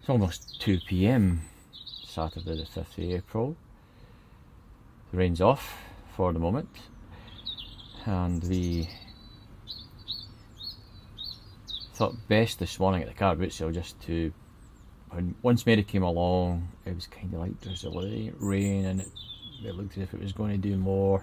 It's almost 2 p.m. Saturday the 5th of April. The rain's off for the moment, and we thought best this morning at the car boot sale just to, once Mary came along, it was kind of like drizzly rain, and it looked as if it was going to do more,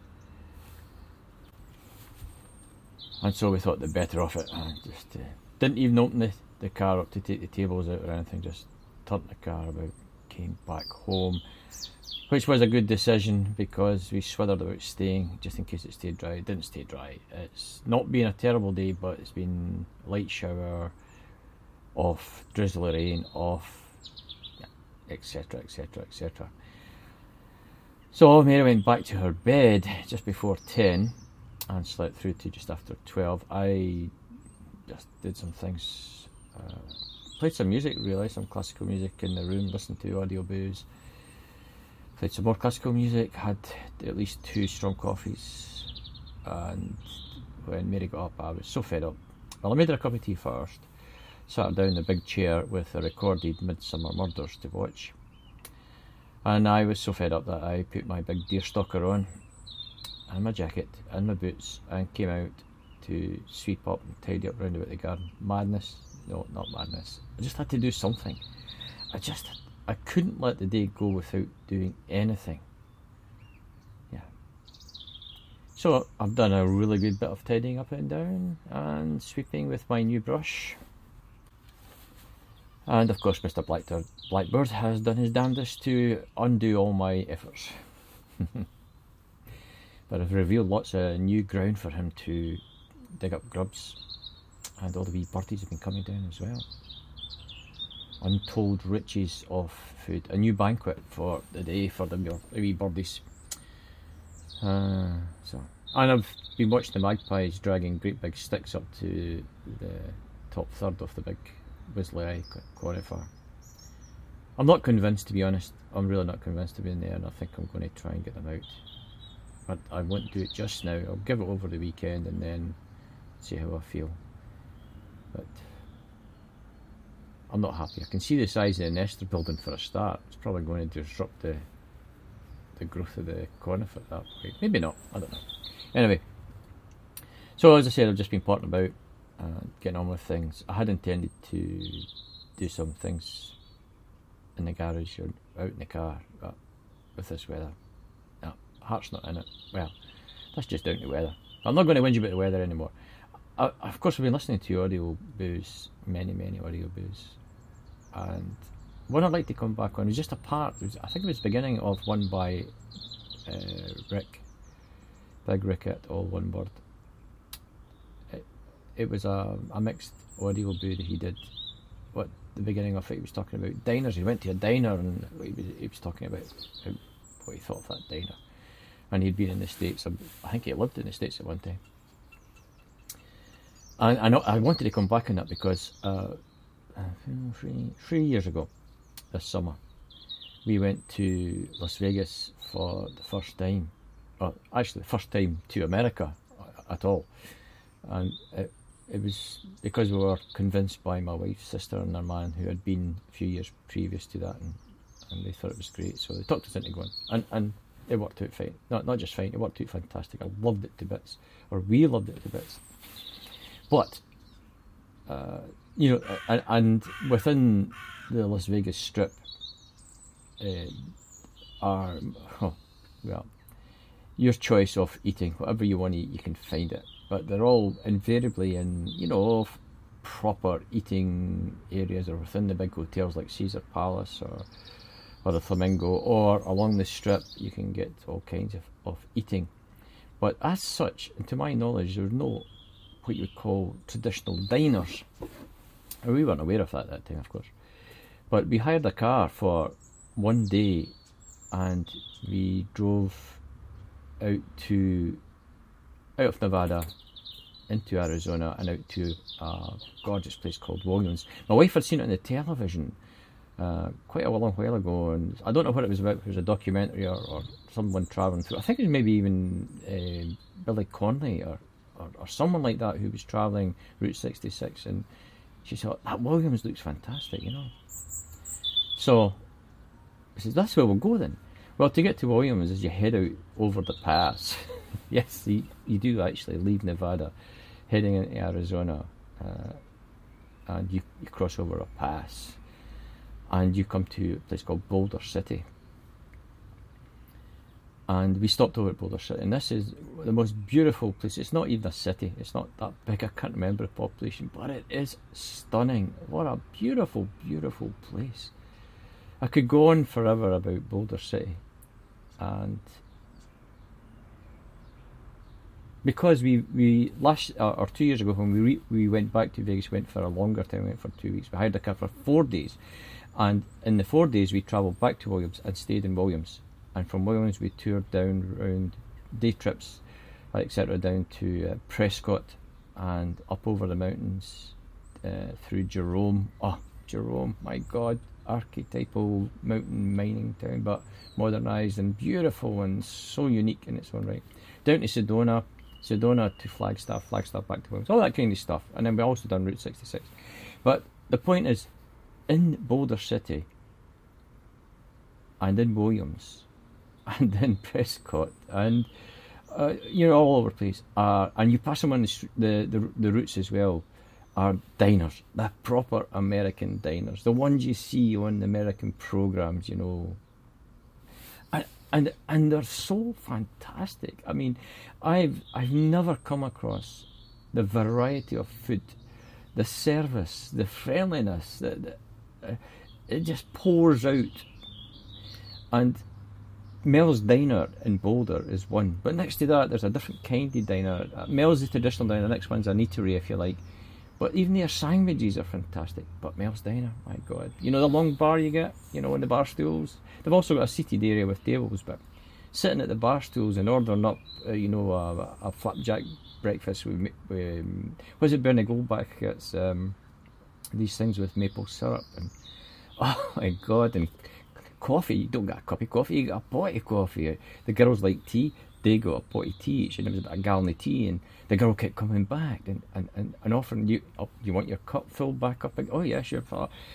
and so we thought the better of it, and just didn't even open the car up to take the tables out or anything, just turned the car about, came back home, which was a good decision because we swithered about staying just in case it stayed dry. It didn't stay dry. It's not been a terrible day, but it's been light shower, off, drizzly rain, off, etc, etc, etc. So Mary went back to her bed just before 10 and slept through to just after 12. I just did some things, played some music really, some classical music in the room, listened to audio booze, played some more classical music, had at least 2 strong coffees, and when Mary got up I was so fed up. Well, I made her a cup of tea first, sat her down in the big chair with a recorded Midsummer Murders to watch, and I was so fed up that I put my big deerstalker on and my jacket and my boots and came out to sweep up and tidy up round about the garden. Madness? No, not madness. I just had to do something. I couldn't let the day go without doing anything. Yeah. So I've done a really good bit of tidying up and down and sweeping with my new brush. And of course Mr. Blackbird has done his damnedest to undo all my efforts. But I've revealed lots of new ground for him to dig up grubs, and all the wee birdies have been coming down as well. Untold riches of food, a new banquet for the day for the wee birdies. And I've been watching the magpies dragging great big sticks up to the top third of the big Wisley Eye conifer. I'm not convinced, to be honest. I'm really not convinced to be in there, and I think I'm going to try and get them out. But I won't do it just now. I'll give it over the weekend and then see how I feel. But I'm not happy. I can see the size of the nest they're building for a start. It's probably going to disrupt the growth of the conifer at that point. Maybe not, I don't know. Anyway, so as I said, I've just been potting about and getting on with things. I had intended to do some things in the garage or out in the car, but with this weather, no, heart's not in it. Well, that's just down to weather. I'm not going to whinge about the weather anymore. Of course, I've been listening to audio booze, many audio booze, and one I'd like to come back on was just a part. I think it was the beginning of one by Rick, Big Rick at all one word. It was a mixed audio boo that he did. What the beginning of it, he was talking about diners. He went to a diner and he was talking about what he thought of that diner, and he'd been in the States. I think he lived in the States at one time. And I wanted to come back on that because 3 years ago, this summer, we went to Las Vegas for the first time, or actually the first time to America at all. And it was because we were convinced by my wife's sister and their man, who had been a few years previous to that, and they thought it was great, so they talked us into going, and it worked out fine. Not just fine, it worked out fantastic. I loved it to bits, or we loved it to bits. But and within the Las Vegas Strip are your choice of eating whatever you want to eat, you can find it. But they're all invariably in proper eating areas, or within the big hotels like Caesar Palace or the Flamingo, or along the Strip. You can get all kinds of eating. But as such, and to my knowledge, there's no what you would call traditional diners. We weren't aware of that at that time, of course. But we hired a car for one day and we drove out of Nevada into Arizona and out to a gorgeous place called Williams. My wife had seen it on the television quite a long while ago, and I don't know what it was about. It was a documentary or someone travelling through. I think it was maybe even Billy Connolly or someone like that, who was travelling Route 66, and She said, that Williams looks fantastic, you know. So I said, that's where we'll go then. Well, to get to Williams, as you head out over the pass, yes, you do actually leave Nevada, heading into Arizona, and you cross over a pass, and you come to a place called Boulder City. And we stopped over at Boulder City, and this is the most beautiful place. It's not even a city, it's not that big, I can't remember the population, but it is stunning. What a beautiful, beautiful place. I could go on forever about Boulder City, and because we last or 2 years ago when we went back to Vegas, went for a longer time, went for 2 weeks. We hired a car for 4 days, and in the 4 days we travelled back to Williams and stayed in Williams, and from Williams we toured down around day trips, etc., down to Prescott and up over the mountains through Jerome. Oh, Jerome, my God, archetypal mountain mining town, but modernised and beautiful and so unique in its own right. Down to Sedona to Flagstaff back to Williams, all that kind of stuff. And then we also done Route 66. But the point is, in Boulder City and in Williams and in Prescott and all over the place, and you pass them on the routes as well, are diners, the proper American diners, the ones you see on the American programs, you know. And they're so fantastic. I mean, I've never come across the variety of food, the service, the friendliness, it just pours out. And Mel's Diner in Boulder is one, but next to that there's a different kind of diner. Mel's the traditional diner, the next one's an eatery, if you like. But even their sandwiches are fantastic. But Mel's Diner, my God. You know the long bar you get, on the bar stools? They've also got a seated area with tables, but sitting at the bar stools and ordering up, a flapjack breakfast with was it Bernie Goldbach gets these things with maple syrup, and oh my God, and coffee. You don't get a cup of coffee, you get a pot of coffee. The girls like tea, they got a pot of tea each, and it was about a gallon of tea, and the girl kept coming back and offering you want your cup filled back up. Oh yeah, sure.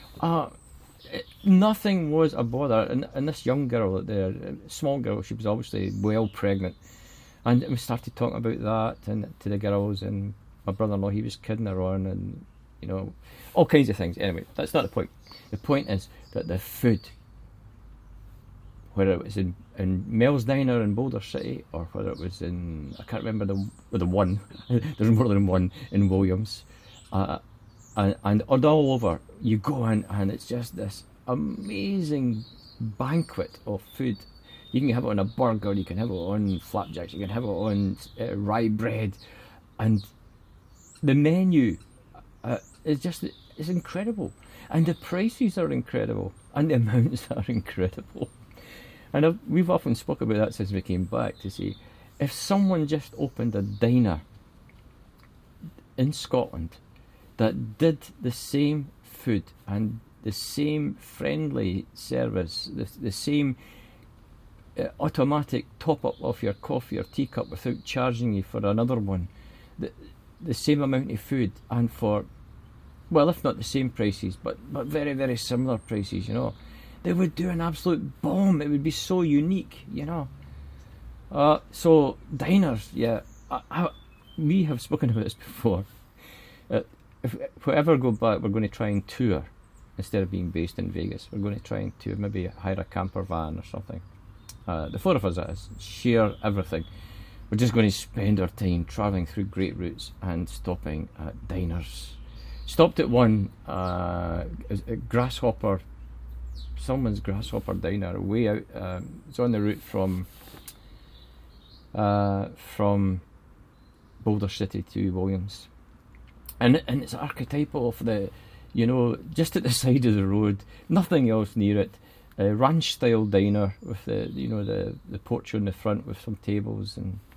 Nothing was a bother, and this young girl there, small girl, she was obviously well pregnant, and we started talking about that and to the girls, and my brother-in-law, he was kidding her on, and all kinds of things. Anyway, that's not the point. The point is that the food, whether it was in Mel's Diner in Boulder City, or whether it was in, I can't remember the one, there's more than one in Williams, and all over, you go in and it's just this amazing banquet of food. You can have it on a burger, you can have it on flapjacks, you can have it on rye bread, and the menu is incredible, and the prices are incredible, and the amounts are incredible. And we've often spoke about that since we came back, to say, if someone just opened a diner in Scotland that did the same food and the same friendly service, the same automatic top-up of your coffee or teacup without charging you for another one, the same amount of food, and for, well, if not the same prices, but very, very similar prices, they would do an absolute bomb. It would be so unique, So diners, yeah, we have spoken about this before. If we ever go back, we're going to try and tour instead of being based in Vegas. We're going to try and tour, maybe hire a camper van or something. The four of us, that is, share everything. We're just going to spend our time travelling through great routes and stopping at diners. Stopped at one, Grasshopper. Someone's Grasshopper Diner way out. It's on the route from Boulder City to Williams, and it's archetypal of the, just at the side of the road, nothing else near it. Ranch style diner with the porch on the front with some tables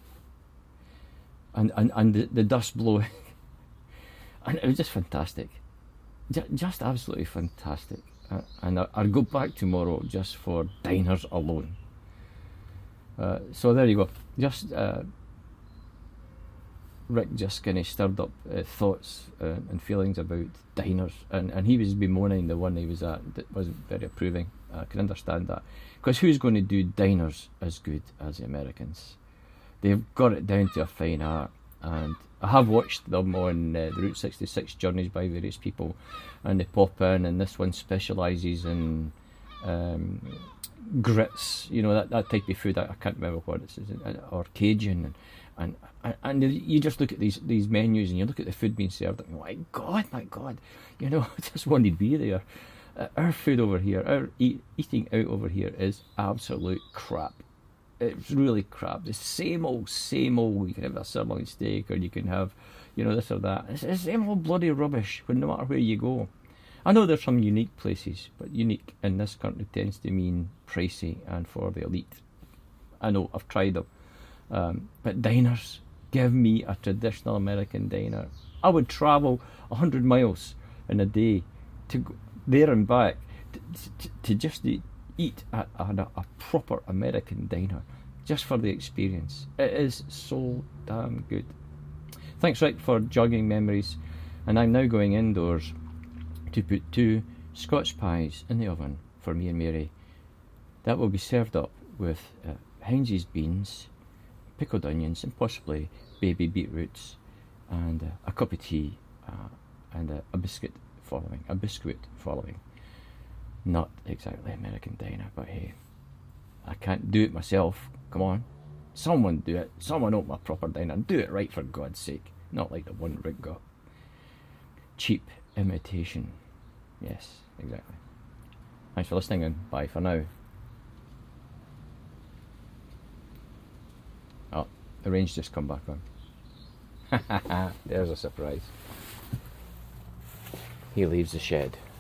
and the dust blowing, and it was just fantastic, just absolutely fantastic. And I'll go back tomorrow just for diners alone. So there you go. Just Rick just kind of stirred up thoughts and feelings about diners, and he was bemoaning the one he was at that wasn't very approving. I can understand that, because who's going to do diners as good as the Americans? They've got it down to a fine art, and I have watched them on the Route 66 journeys by various people, and they pop in, and this one specialises in grits, you know, that type of food. I can't remember what it is, or Cajun, and you just look at these menus, and you look at the food being served, and my God, you know, I just wanted to be there. Our food over here, our eating out over here is absolute crap. It's really crap. The same old. You can have a sirloin steak, or you can have, you know, this or that. It's the same old bloody rubbish, no matter where you go. I know there's some unique places, but unique in this country tends to mean pricey and for the elite. I know, I've tried them. But diners, give me a traditional American diner. I would travel 100 miles in a day to go there and back to just eat at a proper American diner, just for the experience. It is so damn good. Thanks, Rick, for jogging memories. And I'm now going indoors to put 2 Scotch pies in the oven for me and Mary. That will be served up with Heinz's beans, pickled onions, and possibly baby beetroots, and a cup of tea, and a biscuit following. Not exactly American diner, but hey, I can't do it myself. Come on, someone do it. Someone open a proper diner and do it right, for God's sake. Not like the one Rick got. Cheap imitation. Yes, exactly. Thanks for listening, and bye for now. Oh, the rain's just come back on. There's a surprise. He leaves the shed.